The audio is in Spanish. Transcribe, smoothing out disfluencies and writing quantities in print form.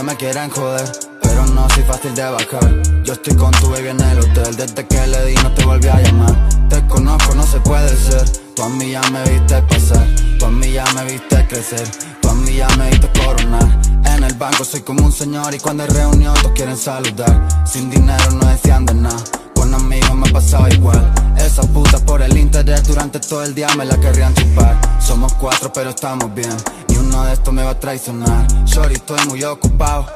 me quieren joder, pero no soy fácil de bajar. Yo estoy con tu baby en el hotel, desde que le di no te volví a llamar. Te conozco, no se puede ser, tú a mí ya me viste pasar, tú a mí ya me viste crecer, tú a mí ya me viste coronar. En el banco soy como un señor y cuando hay reunión todos quieren saludar. Sin dinero no decían de nada, con amigos me pasaba igual. Esas putas por el interés durante todo el día me la querrían chupar. Somos 4 pero estamos bien, ni uno de estos me va a traicionar. Shorty, estoy muy ocupado,